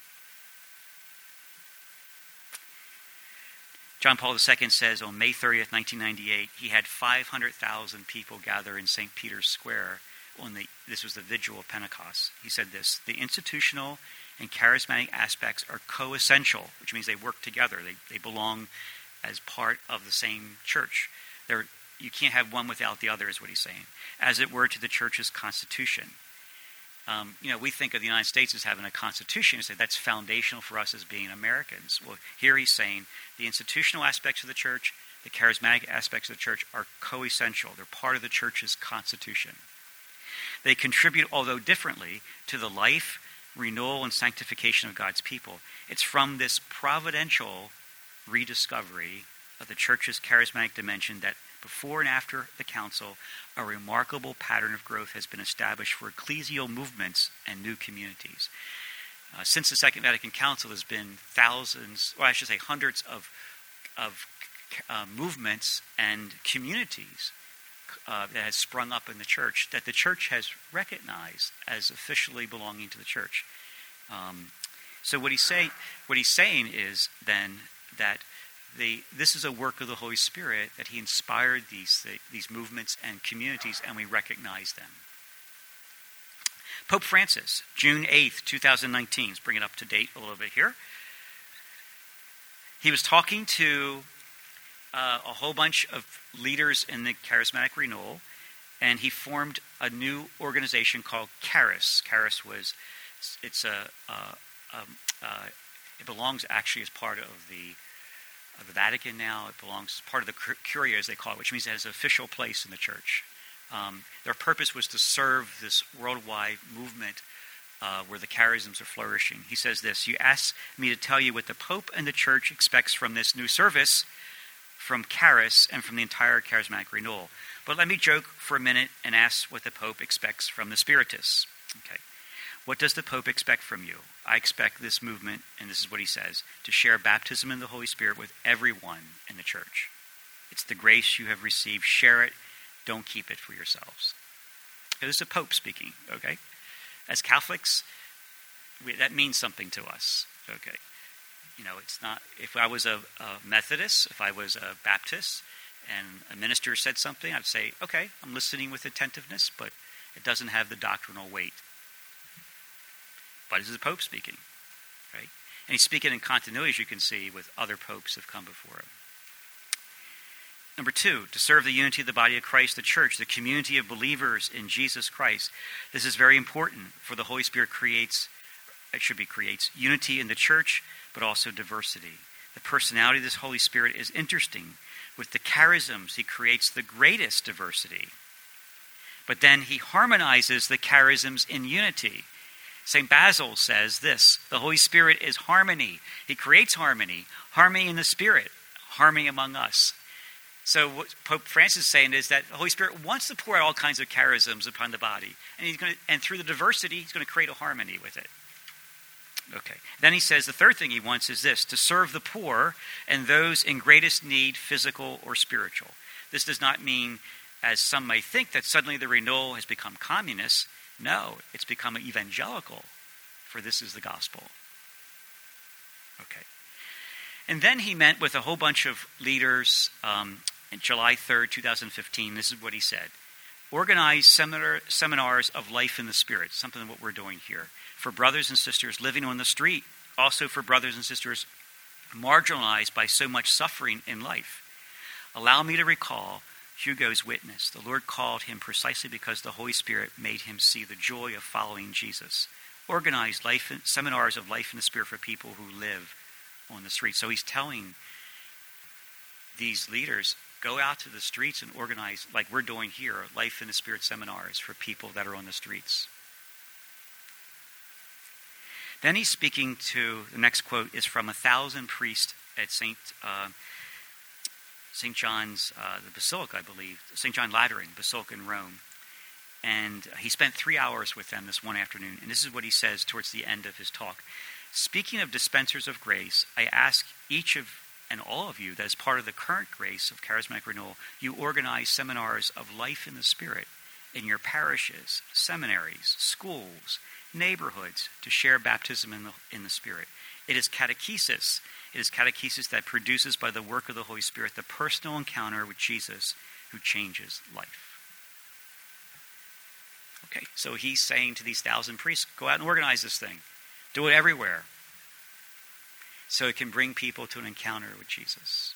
John Paul the Second says on May thirtieth, nineteen ninety-eight, he had five hundred thousand people gather in Saint Peter's Square. On the, this was the vigil of Pentecost. He said this: the institutional and charismatic aspects are co-essential, which means they work together. They, they belong as part of the same church. They're, you can't have one without the other, is what he's saying. As it were, to the church's constitution. Um, you know, we think of the United States as having a constitution and say that's foundational for us as being Americans. Well, here he's saying the institutional aspects of the church, the charismatic aspects of the church are co-essential. They're part of the church's constitution. They contribute, although differently, to the life, renewal, and sanctification of God's people. It's from this providential rediscovery of the church's charismatic dimension that before and after the council, a remarkable pattern of growth has been established for ecclesial movements and new communities. Uh, since the Second Vatican Council, there's been thousands, or I should say hundreds of, of uh, movements and communities uh, that has sprung up in the church that the church has recognized as officially belonging to the church. Um, so what he's saying, what he's saying is then that The, this is a work of the Holy Spirit, that he inspired these, these movements and communities, and we recognize them. Pope Francis, June eighth, twenty nineteen. Let's bring it up to date a little bit here. He was talking to uh, a whole bunch of leaders in the charismatic renewal, and he formed a new organization called Charis. Charis was, it's a, uh, um, uh, it belongs actually as part of the of the Vatican now. It belongs as part of the Curia, as they call it, which means it has an official place in the church. Um, their purpose was to serve this worldwide movement uh, where the charisms are flourishing. He says this: you ask me to tell you what the Pope and the church expects from this new service, from Charis, and from the entire charismatic renewal. But let me joke for a minute and ask what the Pope expects from the Spiritists. Okay. What does the Pope expect from you? I expect this movement, and this is what he says, to share baptism in the Holy Spirit with everyone in the church. It's the grace you have received. Share it. Don't keep it for yourselves. Okay, this is a Pope speaking, okay? As Catholics, we, that means something to us, okay? You know, it's not, if I was a, a Methodist, if I was a Baptist, and a minister said something, I'd say, okay, I'm listening with attentiveness, but it doesn't have the doctrinal weight. But this is the Pope speaking, right? And he's speaking in continuity, as you can see, with other popes who have come before him. Number two, to serve the unity of the body of Christ, the church, the community of believers in Jesus Christ. This is very important, for the Holy Spirit creates, it should be creates, unity in the church, but also diversity. The personality of this Holy Spirit is interesting. With the charisms, he creates the greatest diversity. But then he harmonizes the charisms in unity. Saint Basil says this: the Holy Spirit is harmony. He creates harmony, harmony in the Spirit, harmony among us. So what Pope Francis is saying is that the Holy Spirit wants to pour out all kinds of charisms upon the body, and he's going to, and through the diversity, he's going to create a harmony with it. Okay. Then he says the third thing he wants is this: to serve the poor and those in greatest need, physical or spiritual. This does not mean as some may think that suddenly the renewal has become communist. No, it's become evangelical, for this is the gospel. Okay. And then he met with a whole bunch of leaders um, on July third, twenty fifteen. This is what he said. Organize seminar, seminars of life in the Spirit, something of what we're doing here, for brothers and sisters living on the street, also for brothers and sisters marginalized by so much suffering in life. Allow me to recall Hugo's witness. The Lord called him precisely because the Holy Spirit made him see the joy of following Jesus. Organize life in, seminars of life in the Spirit for people who live on the street. So he's telling these leaders, go out to the streets and organize, like we're doing here, life in the Spirit seminars for people that are on the streets. Then he's speaking to, the next quote is from a thousand priests at Saint uh, Saint John's, uh, the Basilica, I believe, Saint John Lateran Basilica in Rome. And he spent three hours with them this one afternoon. And this is what he says towards the end of his talk. Speaking of dispensers of grace, I ask each of and all of you that as part of the current grace of charismatic renewal, you organize seminars of life in the Spirit in your parishes, seminaries, schools, neighborhoods to share baptism in the, in the Spirit. It is catechesis. It is catechesis that produces by the work of the Holy Spirit the personal encounter with Jesus who changes life. Okay, so he's saying to these thousand priests, go out and organize this thing. Do it everywhere. So it can bring people to an encounter with Jesus.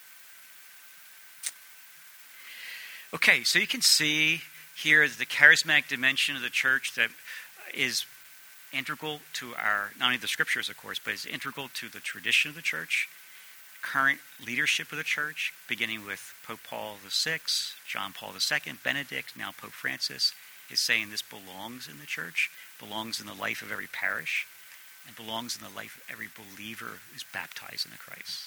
Okay, so you can see here the charismatic dimension of the church that is integral to our, not only the scriptures, of course, but is integral to the tradition of the church, current leadership of the church, beginning with Pope Paul the Sixth, John Paul the Second, Benedict, now Pope Francis, is saying this belongs in the church, belongs in the life of every parish, and belongs in the life of every believer who's baptized into Christ.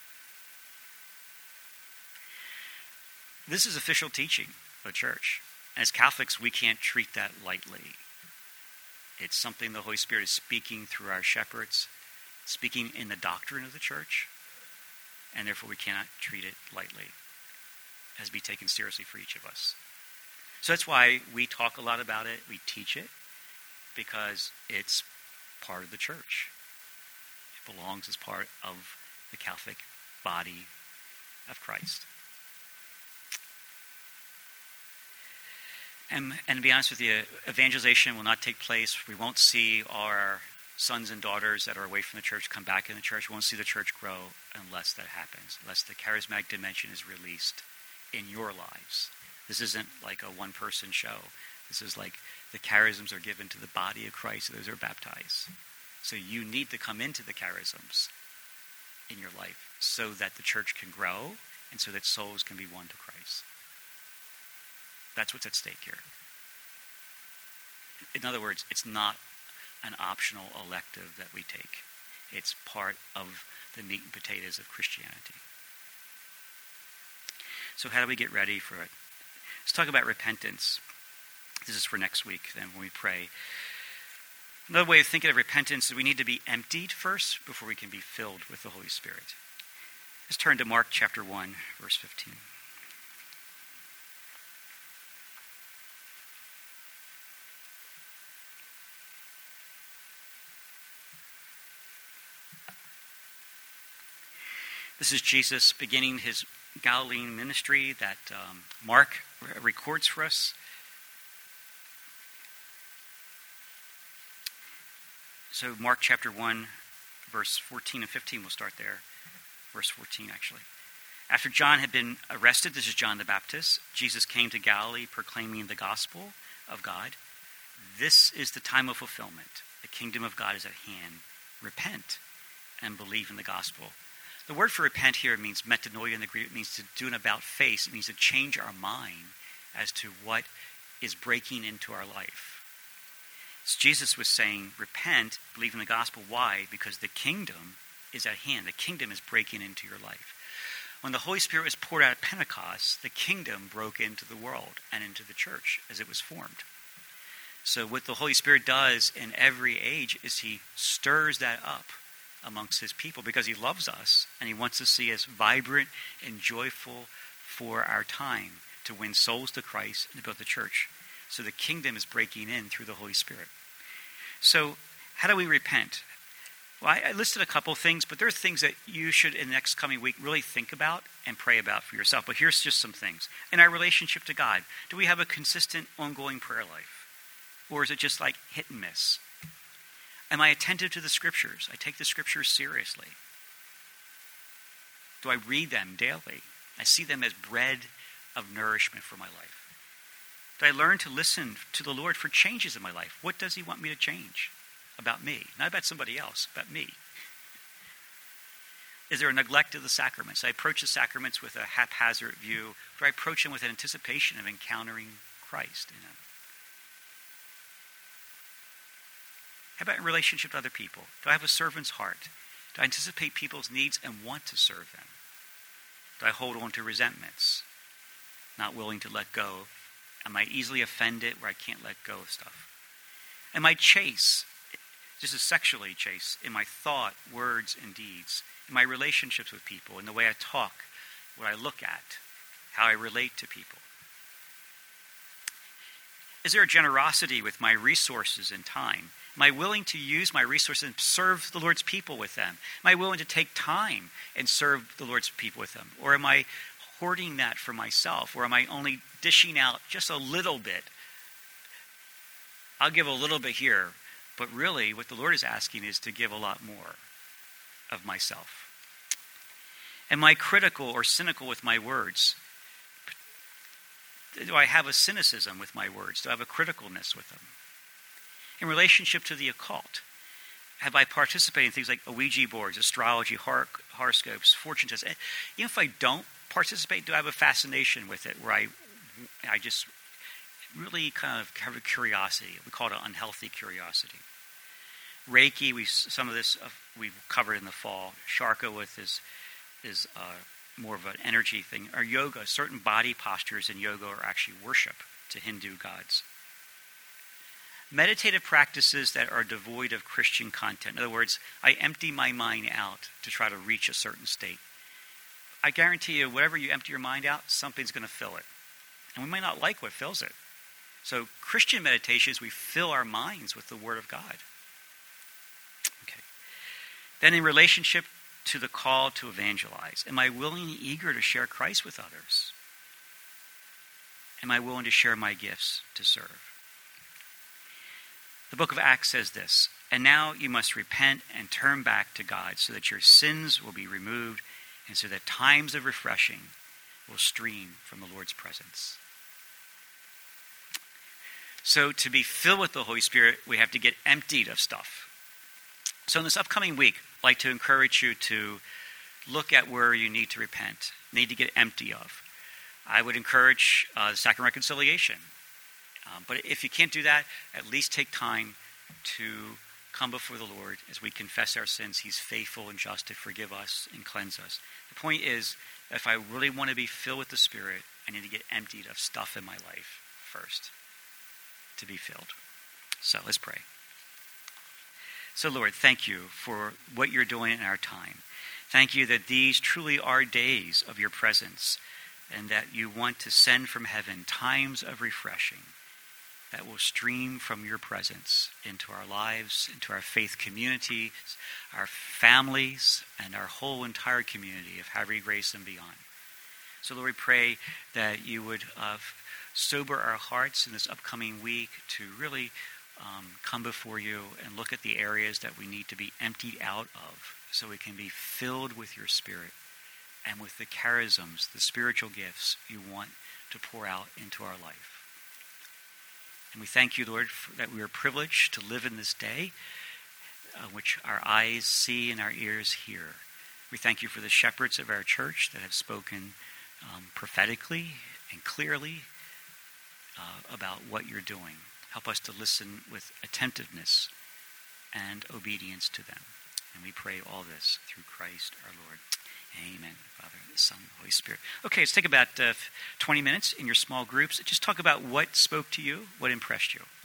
This is official teaching of the church. As Catholics, we can't treat that lightly. It's something the Holy Spirit is speaking through our shepherds, speaking in the doctrine of the church, and therefore we cannot treat it lightly. It has to be taken seriously for each of us. So that's why we talk a lot about it, we teach it, because it's part of the church. It belongs as part of the Catholic body of Christ. And, and to be honest with you, evangelization will not take place. We won't see our sons and daughters that are away from the church come back in the church. We won't see the church grow unless that happens, unless the charismatic dimension is released in your lives. This isn't like a one-person show. This is like the charisms are given to the body of Christ. Those are baptized. So you need to come into the charisms in your life so that the church can grow and so that souls can be won to Christ. That's what's at stake here. In other words, it's not an optional elective that we take. It's part of the meat and potatoes of Christianity. So how do we get ready for it? Let's talk about repentance. This is for next week, then, when we pray. Another way of thinking of repentance is we need to be emptied first before we can be filled with the Holy Spirit. Let's turn to Mark chapter one, verse fifteen. This is Jesus beginning his Galilean ministry that um, Mark records for us. So Mark chapter one, verse fourteen and fifteen, we'll start there. Verse fourteen, actually. After John had been arrested, this is John the Baptist, Jesus came to Galilee proclaiming the gospel of God. This is the time of fulfillment. The kingdom of God is at hand. Repent and believe in the gospel. The word for repent here means metanoia in the Greek. It means to do an about face. It means to change our mind as to what is breaking into our life. So Jesus was saying, repent, believe in the gospel. Why? Because the kingdom is at hand. The kingdom is breaking into your life. When the Holy Spirit was poured out at Pentecost, the kingdom broke into the world and into the church as it was formed. So what the Holy Spirit does in every age is he stirs that up amongst his people because he loves us and he wants to see us vibrant and joyful for our time, to win souls to Christ and to build the church. So the kingdom is breaking in through the Holy Spirit. So how do we repent? Well, I, I listed a couple things, but there are things that you should, in the next coming week, really think about and pray about for yourself. But here's just some things. In our relationship to God, do we have a consistent, ongoing prayer life? Or is it just like hit and miss? Am I attentive to the scriptures? I take the scriptures seriously. Do I read them daily? I see them as bread of nourishment for my life. Do I learn to listen to the Lord for changes in my life? What does he want me to change about me? Not about somebody else, about me. Is there a neglect of the sacraments? Do I approach the sacraments with a haphazard view? Do I approach them with an anticipation of encountering Christ in them? How about in relationship to other people? Do I have a servant's heart? Do I anticipate people's needs and want to serve them? Do I hold on to resentments? Not willing to let go? Am I easily offended where I can't let go of stuff? Am I chaste, just as sexually chaste, in my thought, words, and deeds? In my relationships with people, in the way I talk, what I look at, how I relate to people? Is there a generosity with my resources and time? Am I willing to use my resources and serve the Lord's people with them? Am I willing to take time and serve the Lord's people with them? Or am I hoarding that for myself? Or am I only dishing out just a little bit? I'll give a little bit here, but really what the Lord is asking is to give a lot more of myself. Am I critical or cynical with my words? Do I have a cynicism with my words? Do I have a criticalness with them? In relationship to the occult, have I participated in things like Ouija boards, astrology, hor- horoscopes, fortune tests? Even if I don't participate, do I have a fascination with it where I, I just really kind of have a curiosity? We call it an unhealthy curiosity. Reiki, we some of this uh, we've covered in the fall. Sharka with his is uh, more of an energy thing. Or yoga, certain body postures in yoga are actually worship to Hindu gods. Meditative practices that are devoid of Christian content. In other words, I empty my mind out to try to reach a certain state. I guarantee you, whatever you empty your mind out, something's going to fill it. And we might not like what fills it. So Christian meditation is we fill our minds with the Word of God. Okay. Then in relationship to the call to evangelize, am I willing and eager to share Christ with others? Am I willing to share my gifts to serve? The book of Acts says this, and now you must repent and turn back to God so that your sins will be removed and so that times of refreshing will stream from the Lord's presence. So to be filled with the Holy Spirit, we have to get emptied of stuff. So in this upcoming week, I'd like to encourage you to look at where you need to repent, need to get empty of. I would encourage uh, the Sacrament of Reconciliation. Um, but if you can't do that, at least take time to come before the Lord as we confess our sins. He's faithful and just to forgive us and cleanse us. The point is, if I really want to be filled with the Spirit, I need to get emptied of stuff in my life first to be filled. So let's pray. So Lord, thank you for what you're doing in our time. Thank you that these truly are days of your presence and that you want to send from heaven times of refreshing that will stream from your presence into our lives, into our faith communities, our families, and our whole entire community of Havre Grace and beyond. So Lord, we pray that you would uh, sober our hearts in this upcoming week to really um, come before you and look at the areas that we need to be emptied out of so we can be filled with your Spirit and with the charisms, the spiritual gifts you want to pour out into our life. And we thank you, Lord, that we are privileged to live in this day, uh, which our eyes see and our ears hear. We thank you for the shepherds of our church that have spoken um, prophetically and clearly uh, about what you're doing. Help us to listen with attentiveness and obedience to them. And we pray all this through Christ our Lord. Amen. Father, the Son, the Holy Spirit. Okay, let's take about uh, twenty minutes in your small groups. Just talk about what spoke to you, what impressed you.